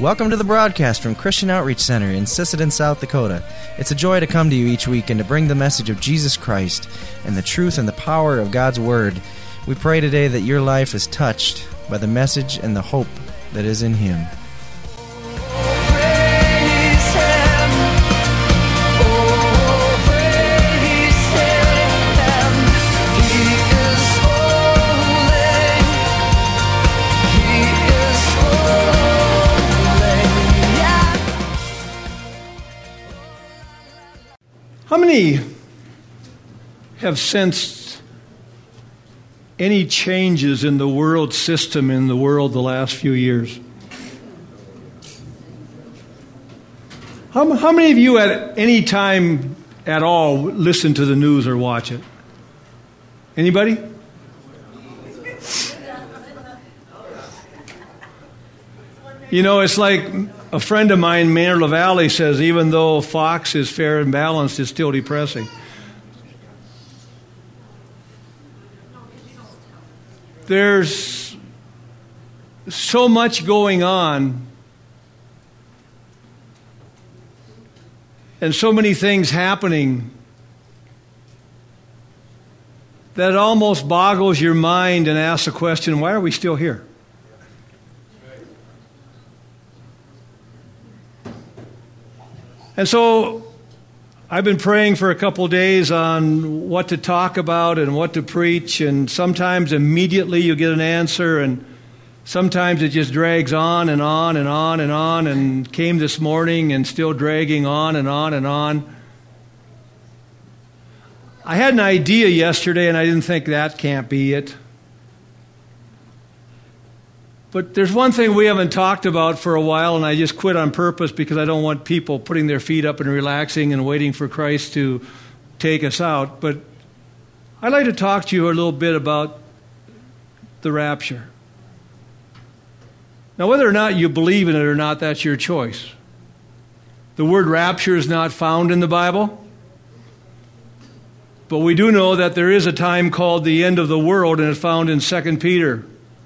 Welcome to the broadcast from Christian Outreach Center in Sisseton, South Dakota. It's a joy to come to you each week and to bring the message of Jesus Christ and the truth and the power of God's Word. We pray today that your life is touched by the message and the hope that is in Him. How many have sensed any changes in the world system in the world the last few years? How many of you at any time at all listen to the news or watch it? Anybody? You know, it's like a friend of mine, Maynard LaValle, says, even though Fox is fair and balanced, it's still depressing. There's so much going on and so many things happening that it almost boggles your mind and asks the question, why are we still here? And so I've been praying for a couple of days on what to talk about and what to preach, and sometimes immediately you get an answer, and sometimes it just drags on and on and on and on, and came this morning and still dragging on and on and on. I had an idea yesterday, and I didn't think that can't be it. But there's one thing we haven't talked about for a while, and I just quit on purpose because I don't want people putting their feet up and relaxing and waiting for Christ to take us out. But I'd like to talk to you a little bit about the rapture. Now, whether or not you believe in it or not, that's your choice. The word rapture is not found in the Bible. But we do know that there is a time called the end of the world, and it's found in 2 Peter.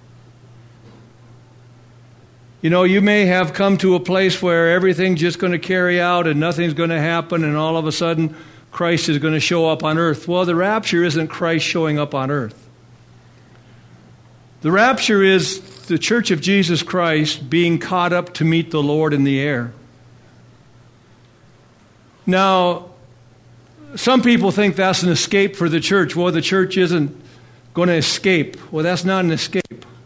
You know, you may have come to a place where everything's just going to carry out and nothing's going to happen, and all of a sudden Christ is going to show up on earth. Well, the rapture isn't Christ showing up on earth. The rapture is the Church of Jesus Christ being caught up to meet the Lord in the air. Now, some people think that's an escape for the church. Well, the church isn't going to escape. Well, that's not an escape.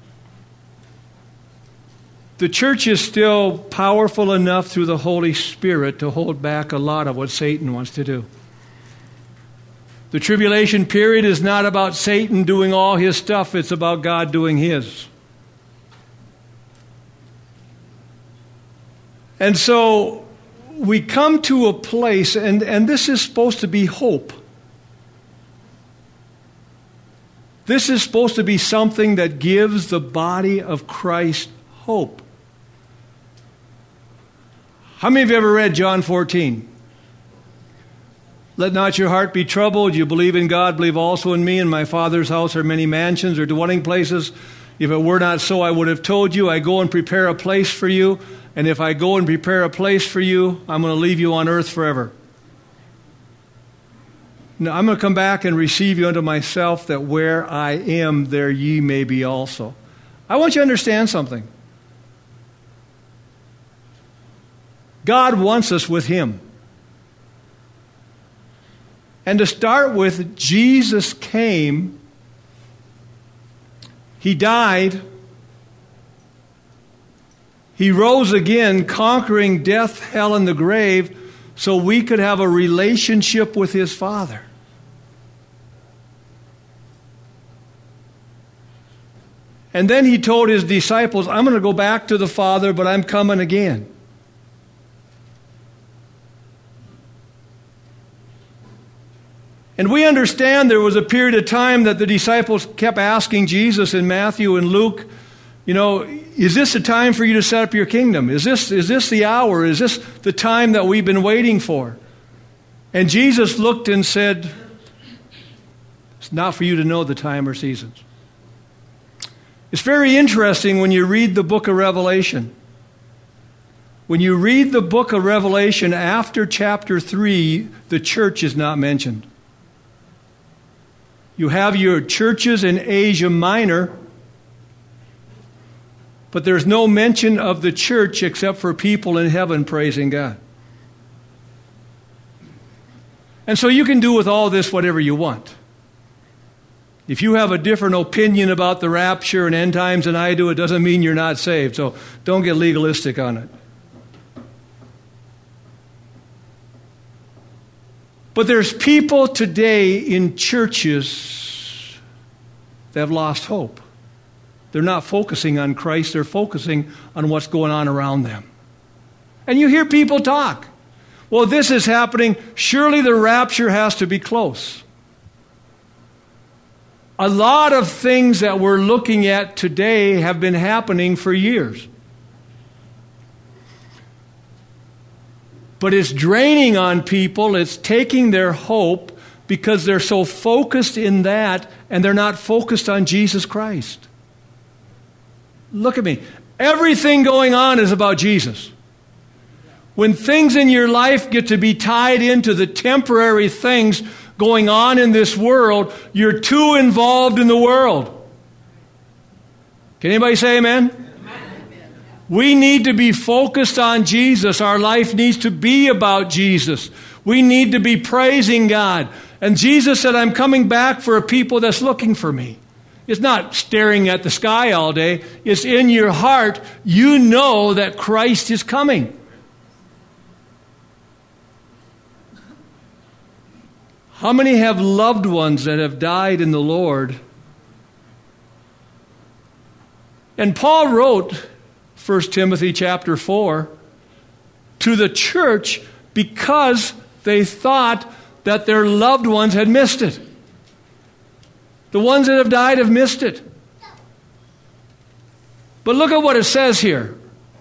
The church is still powerful enough through the Holy Spirit to hold back a lot of what Satan wants to do. The tribulation period is not about Satan doing all his stuff. It's about God doing his. And so we come to a place, and this is supposed to be hope. This is supposed to be something that gives the body of Christ hope. How many of you ever read John 14? Let not your heart be troubled. You believe in God, believe also in me. In my Father's house are many mansions or dwelling places. If it were not so, I would have told you. I go and prepare a place for you. And if I go and prepare a place for you, I'm going to leave you on earth forever. Now, I'm going to come back and receive you unto myself, that where I am, there ye may be also. I want you to understand something. God wants us with Him. And to start with, Jesus came, He died, He rose again, conquering death, hell, and the grave, so we could have a relationship with His Father. And then He told His disciples, I'm going to go back to the Father, but I'm coming again. And we understand there was a period of time that the disciples kept asking Jesus in Matthew and Luke, you know, is this the time for you to set up your kingdom? Is this the hour? Is this the time that we've been waiting for? And Jesus looked and said, it's not for you to know the time or seasons. It's very interesting when you read the book of Revelation. When you read the book of Revelation after chapter 3, the church is not mentioned. You have your churches in Asia Minor, but there's no mention of the church except for people in heaven praising God. And so you can do with all this whatever you want. If you have a different opinion about the rapture and end times than I do, it doesn't mean you're not saved. So don't get legalistic on it. But there's people today in churches that have lost hope. They're not focusing on Christ. They're focusing on what's going on around them. And you hear people talk. Well, this is happening. Surely the rapture has to be close. A lot of things that we're looking at today have been happening for years. But it's draining on people. It's taking their hope because they're so focused in that and they're not focused on Jesus Christ. Look at me. Everything going on is about Jesus. When things in your life get to be tied into the temporary things going on in this world, you're too involved in the world. Can anybody say amen? We need to be focused on Jesus. Our life needs to be about Jesus. We need to be praising God. And Jesus said, I'm coming back for a people that's looking for me. It's not staring at the sky all day. It's in your heart. You know that Christ is coming. How many have loved ones that have died in the Lord? And Paul wrote 1 Timothy chapter 4 to the church because they thought that their loved ones had missed it. The ones that have died have missed it. But look at what it says here.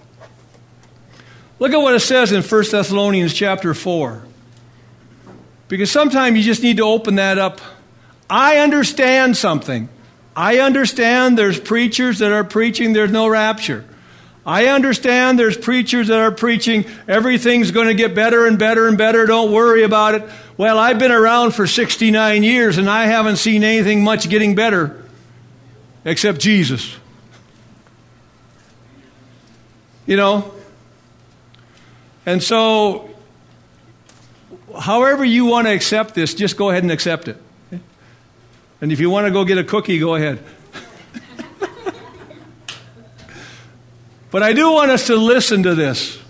Look at what it says in 1 Thessalonians chapter 4. Because sometimes you just need to open that up. I understand something. I understand there's preachers that are preaching there's no rapture. I understand there's preachers that are preaching everything's going to get better and better and better. Don't worry about it. Well, I've been around for 69 years and I haven't seen anything much getting better except Jesus. You know? And so, however you want to accept this, just go ahead and accept it. And if you want to go get a cookie, go ahead. But I do want us to listen to this.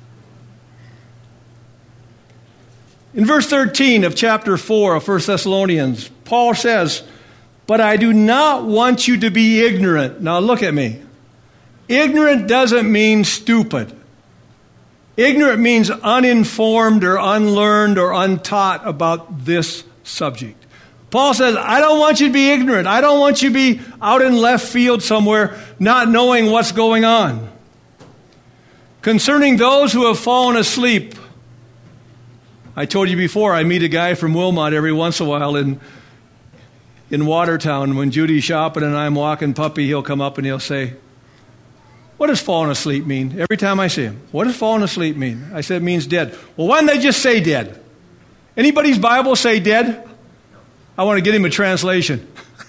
In verse 13 of chapter 4 of 1 Thessalonians, Paul says, but I do not want you to be ignorant. Now look at me. Ignorant doesn't mean stupid. Ignorant means uninformed or unlearned or untaught about this subject. Paul says, I don't want you to be ignorant. I don't want you to be out in left field somewhere not knowing what's going on. Concerning those who have fallen asleep, I told you before, I meet a guy from Wilmot every once in a while in Watertown. When Judy's shopping and I'm walking puppy, he'll come up and he'll say, what does falling asleep mean? Every time I see him, what does falling asleep mean? I said, it means dead. Well, why didn't they just say dead? Anybody's Bible say dead? I want to get him a translation.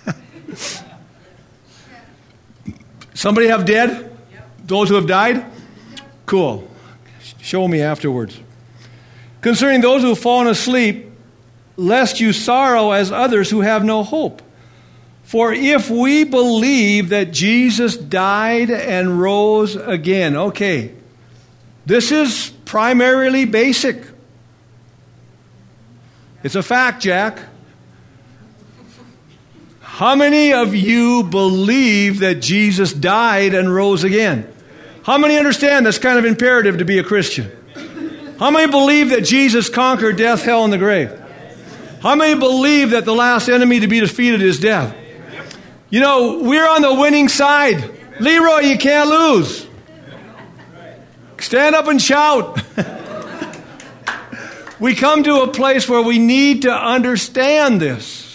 Somebody have dead? Those who have died? Cool. Show me afterwards. Concerning those who have fallen asleep, lest you sorrow as others who have no hope. For if we believe that Jesus died and rose again. Okay. This is primarily basic. It's a fact, Jack. How many of you believe that Jesus died and rose again? How many understand that's kind of imperative to be a Christian? How many believe that Jesus conquered death, hell, and the grave? How many believe that the last enemy to be defeated is death? You know, we're on the winning side. Leroy, you can't lose. Stand up and shout. We come to a place where we need to understand this.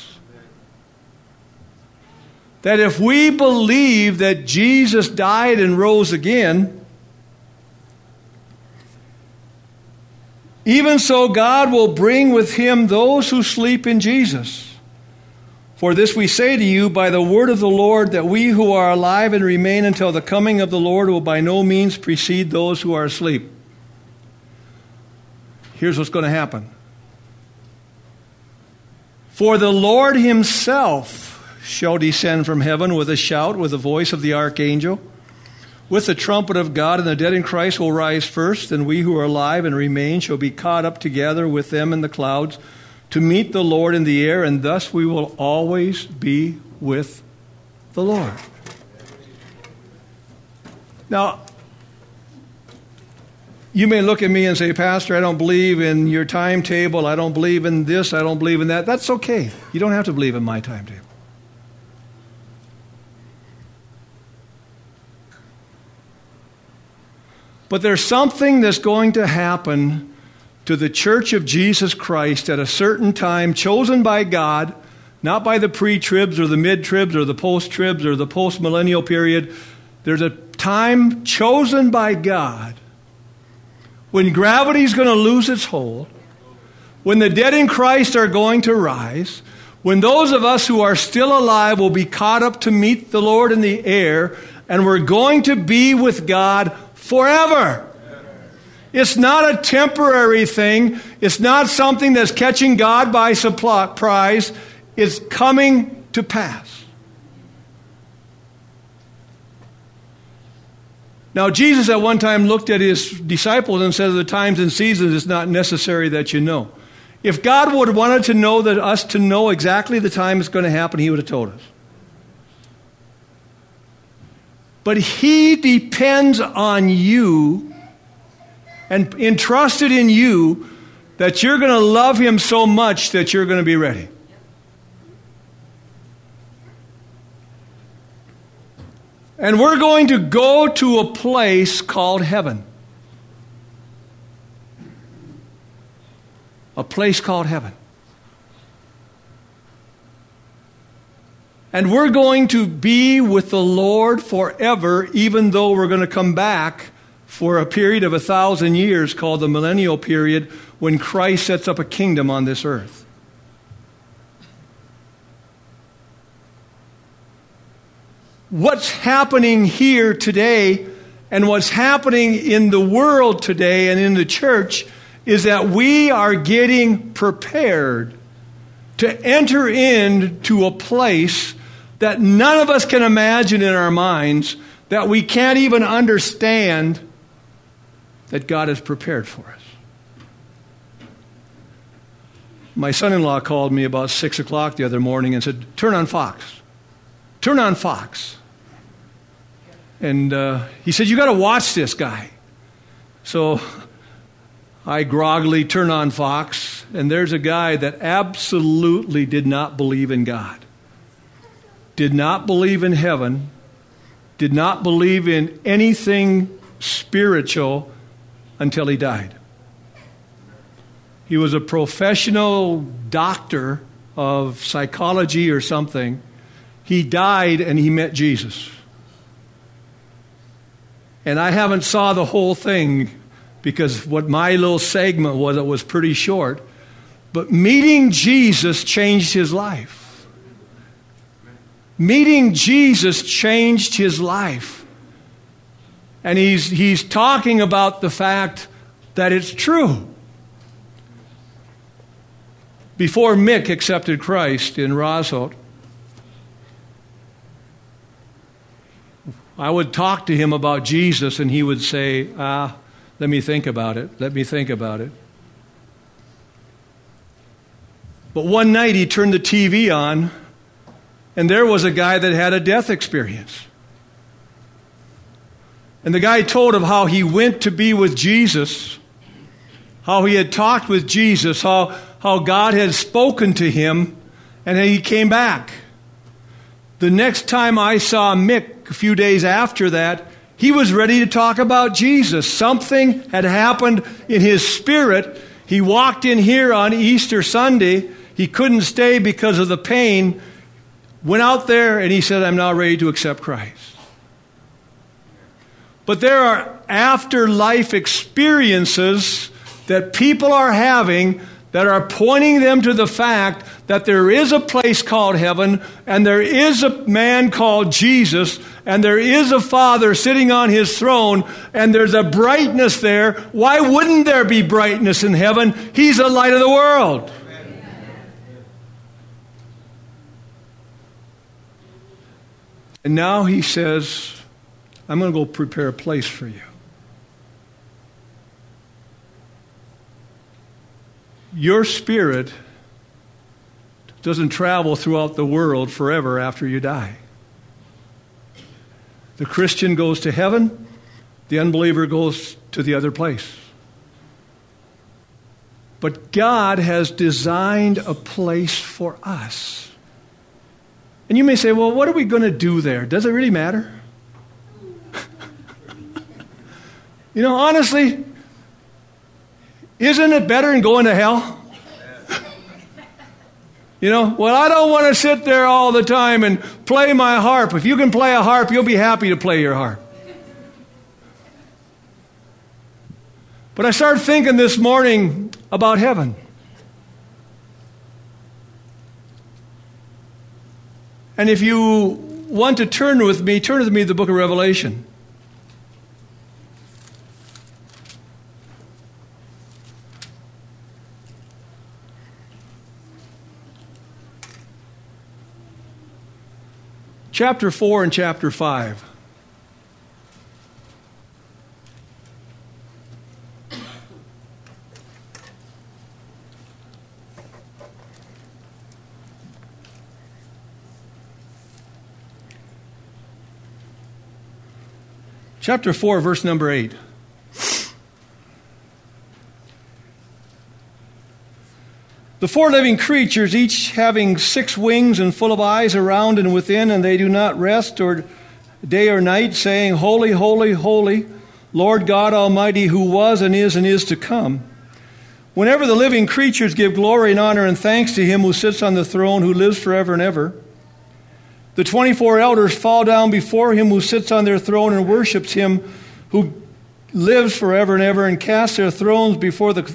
That if we believe that Jesus died and rose again, Even so, God will bring with him those who sleep in Jesus. For this we say to you by the word of the Lord, that we who are alive and remain until the coming of the Lord will by no means precede those who are asleep. Here's what's going to happen. For the Lord himself shall descend from heaven with a shout, with the voice of the archangel, with the trumpet of God, and the dead in Christ will rise first, and we who are alive and remain shall be caught up together with them in the clouds to meet the Lord in the air, and thus we will always be with the Lord. Now, you may look at me and say, Pastor, I don't believe in your timetable. I don't believe in this. I don't believe in that. That's okay. You don't have to believe in my timetable. But there's something that's going to happen to the Church of Jesus Christ at a certain time, chosen by God, not by the pre-tribs or the mid-tribs or the post-tribs or the post-millennial period. There's a time chosen by God when gravity's going to lose its hold, when the dead in Christ are going to rise, when those of us who are still alive will be caught up to meet the Lord in the air, and we're going to be with God forever. It's not a temporary thing. It's not something that's catching God by surprise. It's coming to pass. Now, Jesus at one time looked at his disciples and said, the times and seasons it's not necessary that you know. If God would have wanted to know that us to know exactly the time it's going to happen, he would have told us. But he depends on you and entrusted in you that you're going to love him so much that you're going to be ready. And we're going to go to a place called heaven. A place called heaven. And we're going to be with the Lord forever, even though we're going to come back for a period of 1,000 years called the millennial period, when Christ sets up a kingdom on this earth. What's happening here today and what's happening in the world today and in the church is that we are getting prepared to enter into a place that none of us can imagine in our minds, that we can't even understand, that God has prepared for us. My son-in-law called me about 6 o'clock the other morning and said, turn on Fox. Turn on Fox. And he said, you got to watch this guy. So I groggily turn on Fox, and there's a guy that absolutely did not believe in God. Did not believe in heaven, did not believe in anything spiritual until he died. He was a professional doctor of psychology or something. He died and he met Jesus. And I haven't saw the whole thing because what my little segment was, it was pretty short. But meeting Jesus changed his life. Meeting Jesus changed his life. And he's talking about the fact that it's true. Before Mick accepted Christ in Rosholt, I would talk to him about Jesus and he would say, let me think about it. Let me think about it. But one night he turned the TV on, and there was a guy that had a death experience. And the guy told of how he went to be with Jesus, how he had talked with Jesus, how God had spoken to him, and then he came back. The next time I saw Mick, a few days after that, he was ready to talk about Jesus. Something had happened in his spirit. He walked in here on Easter Sunday. He couldn't stay because of the pain. Went out there and he said, I'm now ready to accept Christ. But there are afterlife experiences that people are having that are pointing them to the fact that there is a place called heaven, and there is a man called Jesus, and there is a Father sitting on his throne, and there's a brightness there. Why wouldn't there be brightness in heaven? He's the light of the world. And now he says, I'm going to go prepare a place for you. Your spirit doesn't travel throughout the world forever after you die. The Christian goes to heaven, the unbeliever goes to the other place. But God has designed a place for us. And you may say, well, what are we going to do there? Does it really matter? You know, honestly, isn't it better than going to hell? You know, well, I don't want to sit there all the time and play my harp. If you can play a harp, you'll be happy to play your harp. But I started thinking this morning about heaven. And if you want to turn with me to the book of Revelation. Chapter 4 and chapter 5. Chapter 4, verse number 8. The four living creatures, each having 6 wings and full of eyes around and within, and they do not rest or day or night, saying, Holy, holy, holy, Lord God Almighty, who was and is to come. Whenever the living creatures give glory and honor and thanks to him who sits on the throne, who lives forever and ever, the 24 elders fall down before him who sits on their throne and worships him who lives forever and ever, and cast their crowns before the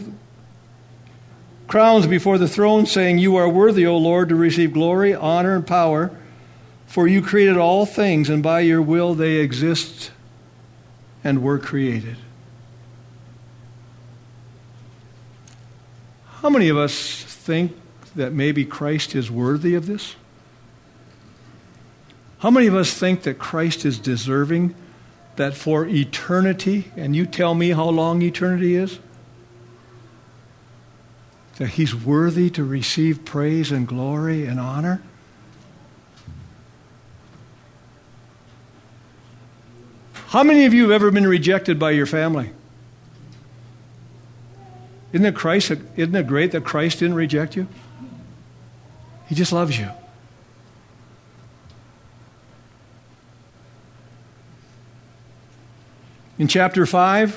throne, saying, You are worthy, O Lord, to receive glory, honor, and power, for you created all things, and by your will they exist and were created. How many of us think that maybe Christ is worthy of this? How many of us think that Christ is deserving that for eternity, and you tell me how long eternity is, that he's worthy to receive praise and glory and honor? How many of you have ever been rejected by your family? Isn't it great that Christ didn't reject you? He just loves you. In chapter 5,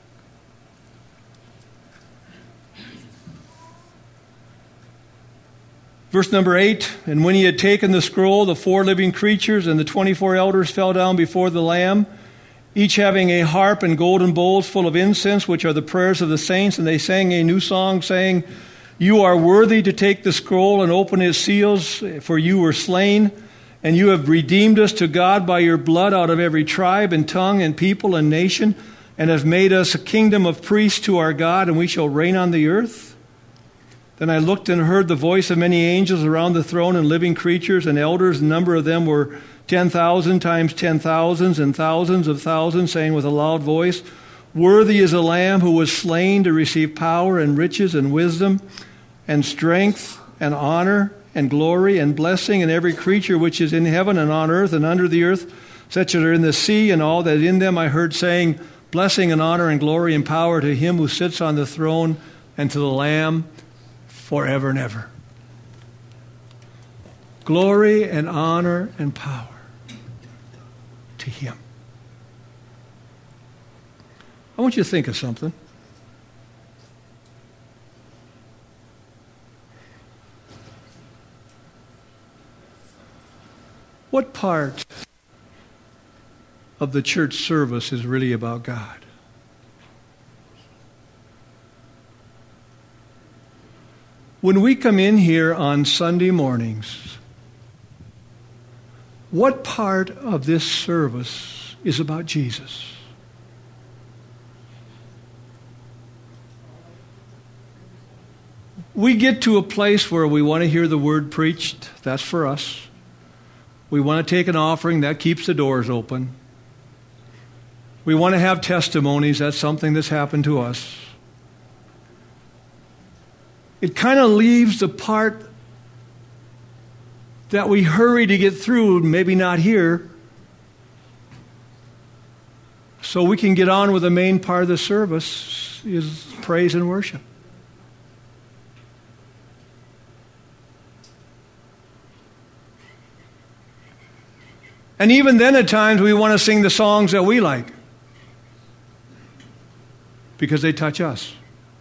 verse number 8, And when he had taken the scroll, the 4 living creatures and the 24 elders fell down before the Lamb, each having a harp and golden bowls full of incense, which are the prayers of the saints, and they sang a new song, saying, You are worthy to take the scroll and open its seals, for you were slain, and you have redeemed us to God by your blood out of every tribe and tongue and people and nation, and have made us a kingdom of priests to our God, and we shall reign on the earth. Then I looked and heard the voice of many angels around the throne and living creatures and elders. The number of them were 10,000 times 10,000s and thousands of thousands, saying with a loud voice, Worthy is the Lamb who was slain to receive power and riches and wisdom and strength and honor and glory and blessing, and every creature which is in heaven and on earth and under the earth, such as are in the sea and all that in them, I heard saying, Blessing and honor and glory and power to him who sits on the throne and to the Lamb forever and ever. Glory and honor and power to him. I want you to think of something. What part of the church service is really about God? When we come in here on Sunday mornings, what part of this service is about Jesus? We get to a place where we want to hear the word preached. That's for us. We want to take an offering. That keeps the doors open. We want to have testimonies. That's something that's happened to us. It kind of leaves the part that we hurry to get through, maybe not here, so we can get on with the main part of the service, is praise and worship. And even then at times we want to sing the songs that we like because they touch us.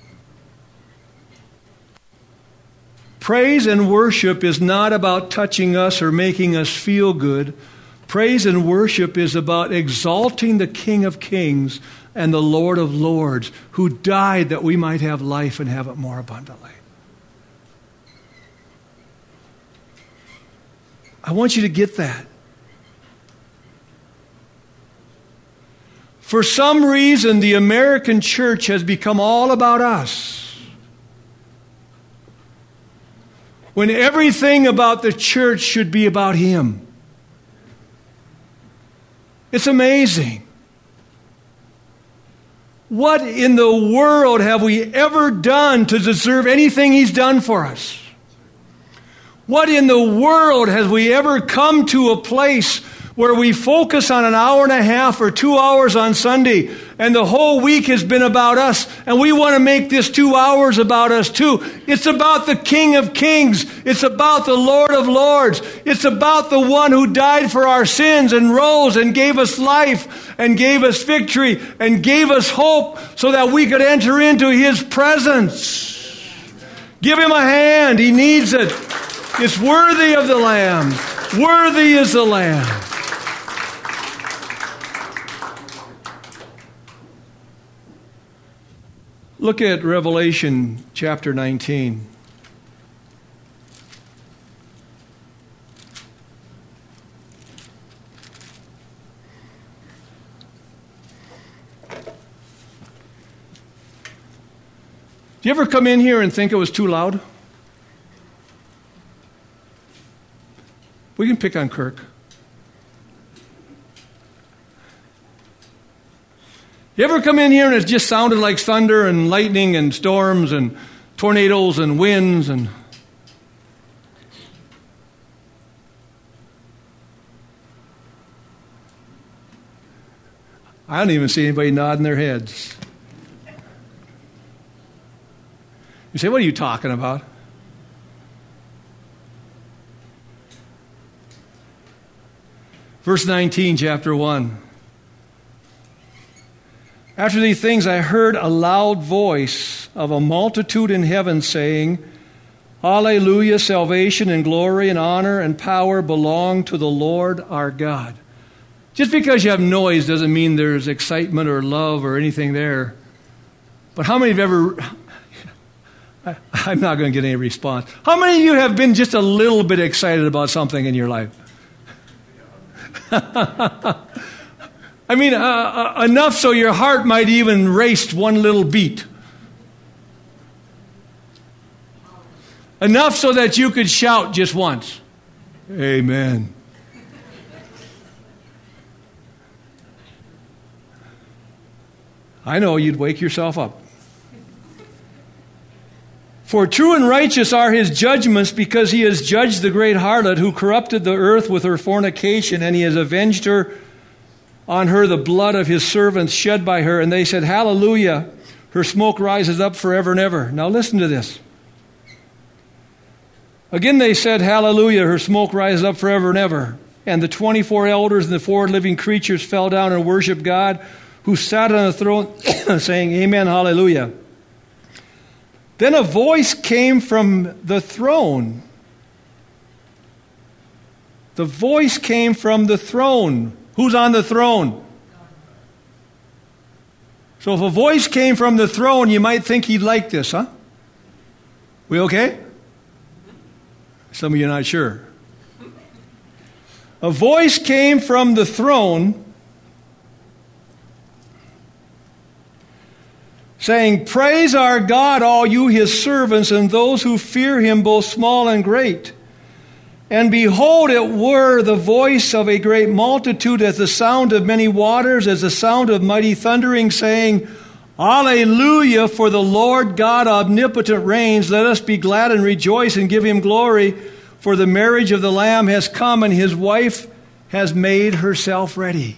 Praise and worship is not about touching us or making us feel good. Praise and worship is about exalting the King of Kings and the Lord of Lords, who died that we might have life and have it more abundantly. I want you to get that. For some reason, the American church has become all about us, when everything about the church should be about Him. It's amazing. What in the world have we ever done to deserve anything He's done for us? What in the world have we ever come to a place where we focus on an hour and a half or 2 hours on Sunday, and the whole week has been about us, and we want to make this 2 hours about us too? It's about the King of Kings. It's about the Lord of Lords. It's about the one who died for our sins and rose and gave us life and gave us victory and gave us hope so that we could enter into His presence. Give Him a hand. He needs it. It's worthy of the Lamb. Worthy is the Lamb. Look at Revelation chapter 19. Do you ever come in here and think it was too loud? We can pick on Kirk. You ever come in here and it just sounded like thunder and lightning and storms and tornadoes and winds and... I don't even see anybody nodding their heads. You say, what are you talking about? Verse 19, chapter 1. After these things I heard a loud voice of a multitude in heaven saying, Hallelujah, salvation and glory and honor and power belong to the Lord our God. Just because you have noise doesn't mean there's excitement or love or anything there. But how many have ever... I'm not going to get any response. How many of you have been just a little bit excited about something in your life? I mean, enough so your heart might even race one little beat. Enough so that you could shout just once. Amen. I know you'd wake yourself up. For true and righteous are His judgments, because He has judged the great harlot who corrupted the earth with her fornication, and He has avenged her on her the blood of His servants shed by her. And they said, Hallelujah, her smoke rises up forever and ever. Now listen to this. Again they said, Hallelujah, her smoke rises up forever and ever. And the 24 elders and the 4 living creatures fell down and worshiped God, who sat on the throne, saying, Amen, Hallelujah. Then a voice came from the throne. The voice came from the throne. Who's on the throne? So if a voice came from the throne, you might think He'd like this, huh? We okay? Some of you are not sure. A voice came from the throne saying, "Praise our God, all you his servants, and those who fear him, both small and great." And behold, it were the voice of a great multitude, as the sound of many waters, as the sound of mighty thundering, saying, "Alleluia, for the Lord God omnipotent reigns. Let us be glad and rejoice and give him glory. For the marriage of the Lamb has come, and his wife has made herself ready."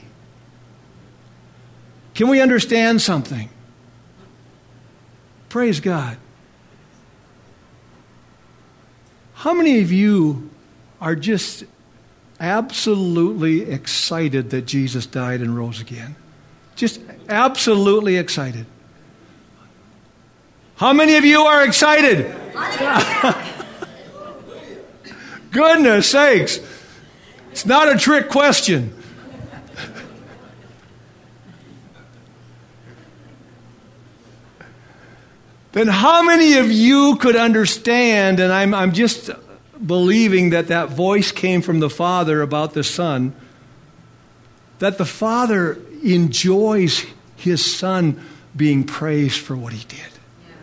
Can we understand something? Praise God. How many of you are just absolutely excited that Jesus died and rose again? Just absolutely excited. How many of you are excited? Goodness sakes. It's not a trick question. Then how many of you could understand, and I'm just believing that that voice came from the Father about the Son, that the Father enjoys his Son being praised for what he did.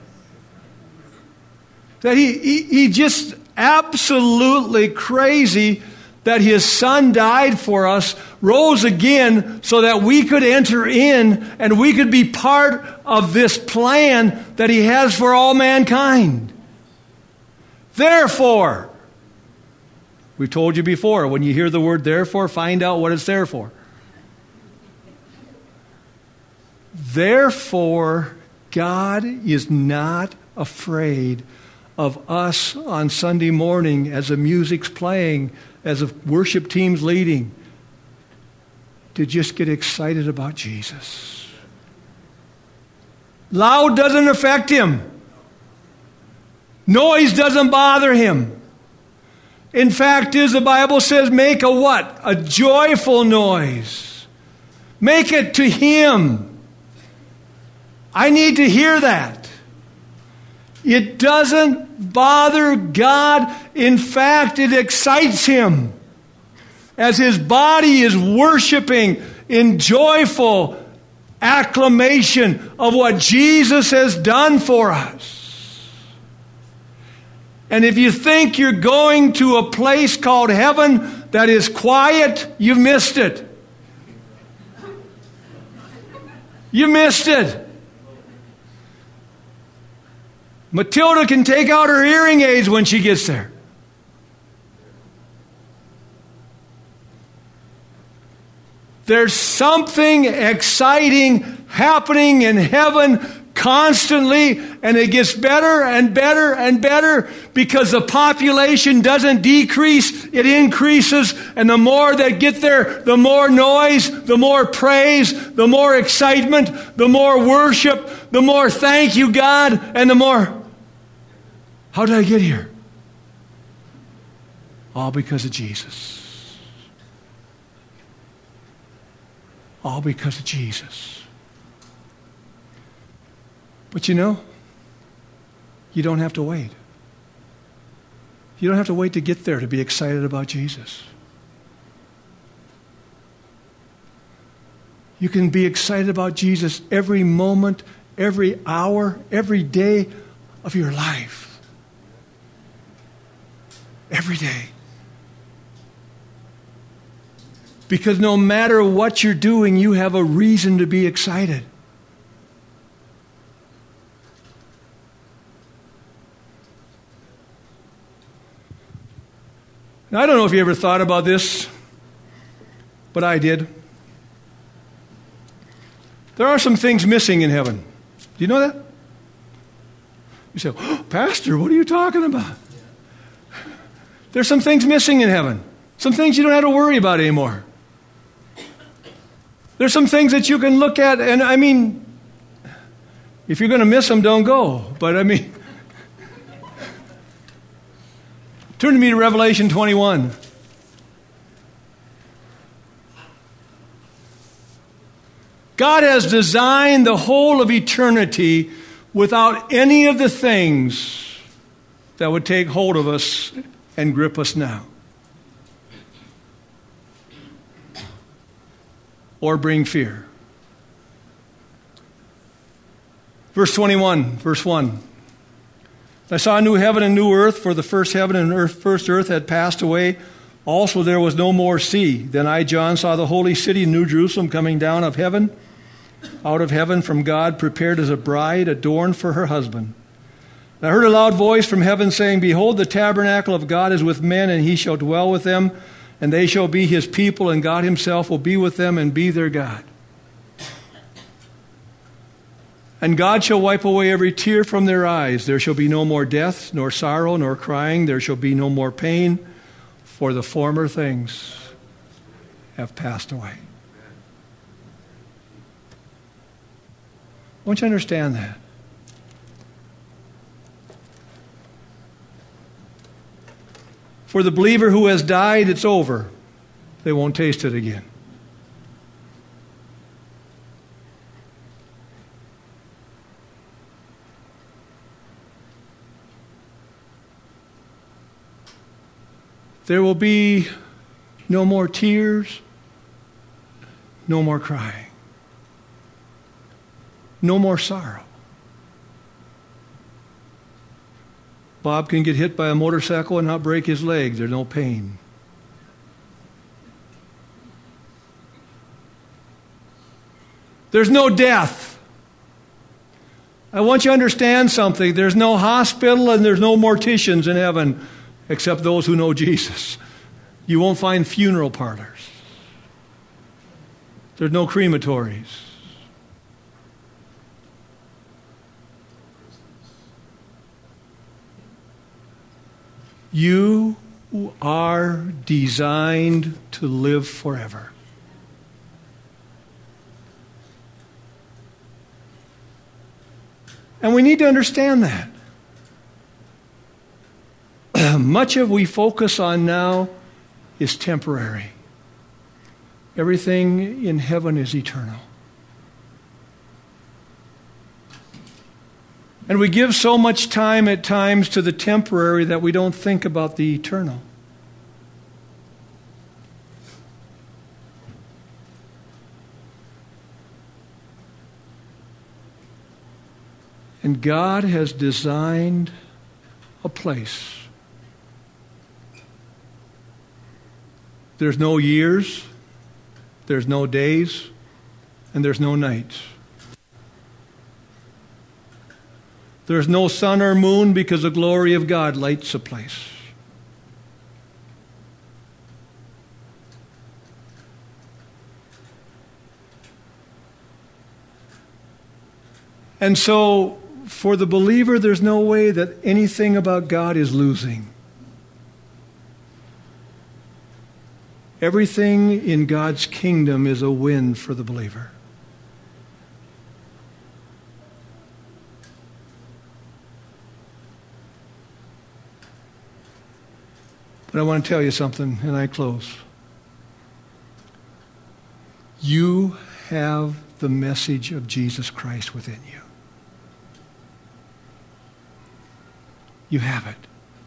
That he just absolutely crazy that his Son died for us, rose again so that we could enter in and we could be part of this plan that he has for all mankind. Therefore, we've told you before, when you hear the word therefore, find out what it's there for. Therefore, God is not afraid of us on Sunday morning as the music's playing, as the worship team's leading, to just get excited about Jesus. Loud doesn't affect him. Noise doesn't bother him. In fact, as the Bible says, make a what? A joyful noise. Make it to him. I need to hear that. It doesn't bother God. In fact, it excites him as his body is worshiping in joyful acclamation of what Jesus has done for us. And if you think you're going to a place called heaven that is quiet, you've missed it. You missed it. Matilda can take out her hearing aids when she gets there. There's something exciting happening in heaven constantly, and it gets better and better and better because the population doesn't decrease, it increases, and the more that get there, the more noise, the more praise, the more excitement, the more worship, the more thank you, God, and the more, how did I get here? All because of Jesus. All because of Jesus. But you know, you don't have to wait. You don't have to wait to get there to be excited about Jesus. You can be excited about Jesus every moment, every hour, every day of your life. Every day. Because no matter what you're doing, you have a reason to be excited. Now, I don't know if you ever thought about this, but I did. There are some things missing in heaven. Do you know that? You say, oh, Pastor, what are you talking about? There's some things missing in heaven. Some things you don't have to worry about anymore. There's some things that you can look at, and I mean, if you're going to miss them, don't go. But I mean, turn to me to Revelation 21. God has designed the whole of eternity without any of the things that would take hold of us and grip us now. Or bring fear. Verse 21, verse 1. I saw a new heaven and new earth, for the first heaven and first earth had passed away. Also there was no more sea. Then I, John, saw the holy city, New Jerusalem, coming down out of heaven from God, prepared as a bride adorned for her husband. And I heard a loud voice from heaven saying, Behold, the tabernacle of God is with men, and he shall dwell with them, and they shall be his people, and God himself will be with them and be their God. And God shall wipe away every tear from their eyes. There shall be no more death, nor sorrow, nor crying. There shall be no more pain, for the former things have passed away. I want you to understand that. For the believer who has died, it's over. They won't taste it again. There will be no more tears, no more crying, no more sorrow. Bob can get hit by a motorcycle and not break his leg. There's no pain. There's no death. I want you to understand something. There's no hospital and there's no morticians in heaven except those who know Jesus. You won't find funeral parlors. There's no crematories. You are designed to live forever. And we need to understand that. Much of what we focus on now is temporary. Everything in heaven is eternal. And we give so much time at times to the temporary that we don't think about the eternal. And God has designed a place. There's no years, there's no days, and there's no nights. There's no sun or moon because the glory of God lights the place. And so, for the believer, there's no way that anything about God is losing. Everything in God's kingdom is a win for the believer. But I want to tell you something, and I close. You have the message of Jesus Christ within you. You have it.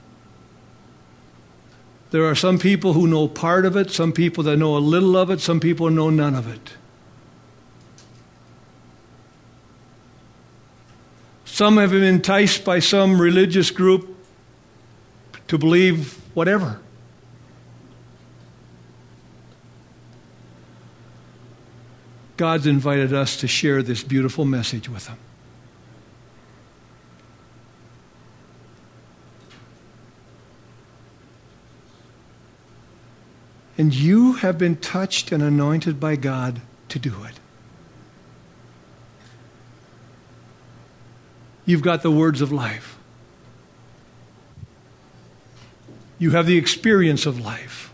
There are some people who know part of it, some people that know a little of it, some people know none of it. Some have been enticed by some religious group to believe whatever. God's invited us to share this beautiful message with them. And you have been touched and anointed by God to do it. You've got the words of life. You have the experience of life.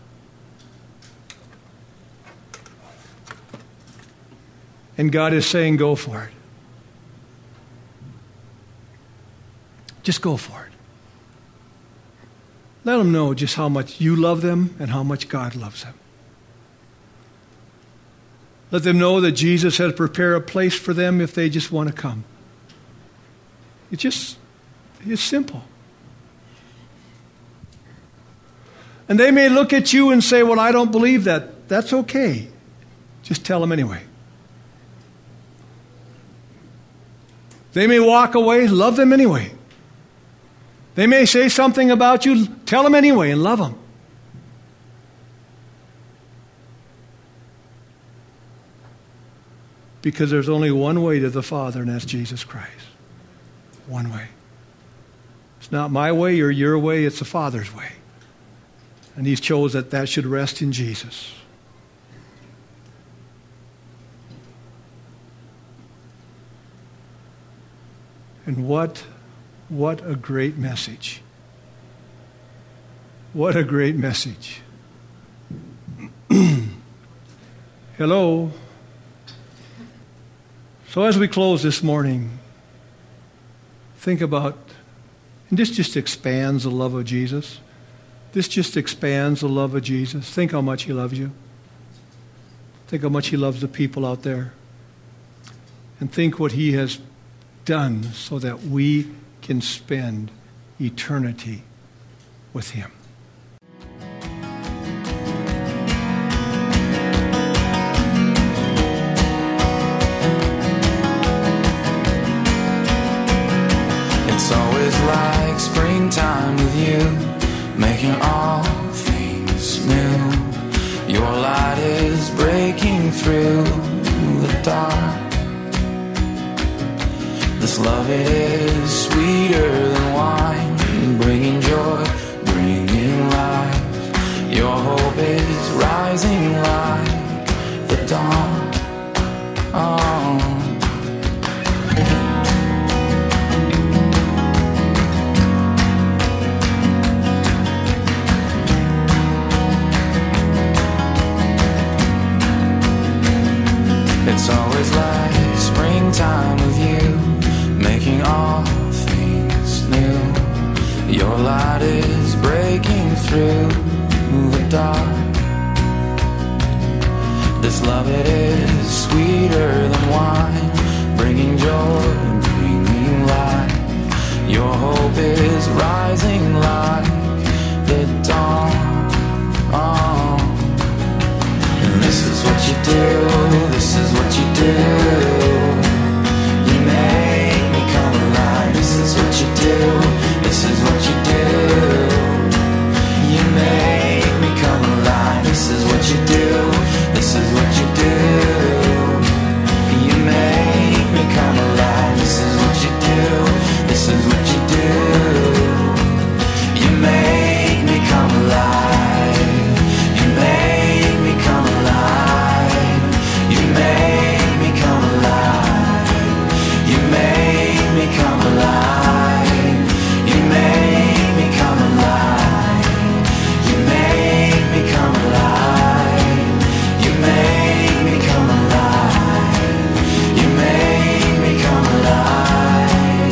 And God is saying, go for it. Just go for it. Let them know just how much you love them and how much God loves them. Let them know that Jesus has prepared a place for them if they just want to come. It's simple. And they may look at you and say, well, I don't believe that. That's okay. Just tell them anyway. They may walk away, love them anyway. They may say something about you, tell them anyway and love them. Because there's only one way to the Father, and that's Jesus Christ. One way. It's not my way or your way, it's the Father's way. And He chose that should rest in Jesus. And what a great message. What a great message. Hello. So as we close this morning, think about, and this just expands the love of Jesus. This just expands the love of Jesus. Think how much He loves you. Think how much He loves the people out there. And think what He has done so that we can spend eternity with Him. It's always like springtime with you, making all things new. Your light is breaking through the dark. This love, it is sweeter than wine, bringing joy, bringing life. Your hope is rising like the dawn. Oh. It's always like springtime with you, making all things new. Your light is breaking through the dark. This love, it is sweeter than wine, bringing joy, bringing life. Your hope is rising like the dawn. Oh. And this is what you do, this is what you do. You make me come alive. This is what you do, this is what you do. You make me come alive. This is what you do, this is what you do. You make me come alive. This is what you do, this is what you do. You make me come alive. You make me come alive. You make me come alive. You make me come alive. You make me come alive. You make me come alive. You make me come alive. You make me come alive.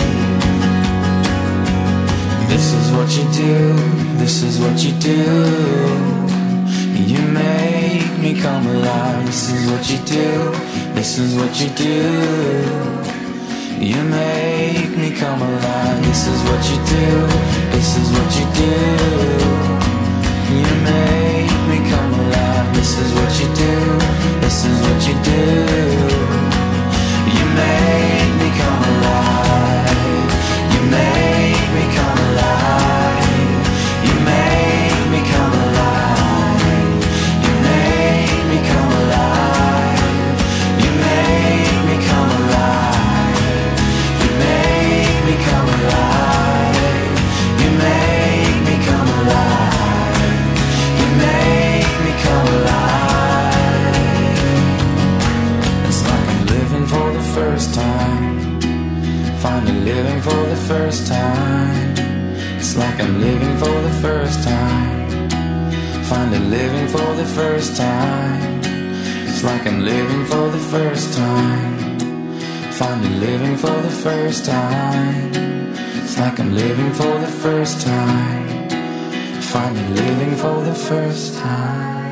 This is what you do, this is what you do. You make me come alive. This is what you do, this is what you do. You make me come alive. This is what you do, this is what you do. You make me come alive. This is what you do, this is what you do. You make me come alive. You make me come alive. You make me come alive. You make me come alive. You make me come alive. You make me come alive. You make me come alive. You make me come alive. It's like I'm living for the first time, finally living for the first time. It's like I'm living for the first time, finally living for the first time. It's like I'm living for the first time, finally living for the first time. It's like I'm living for the first time, finally living for the first time.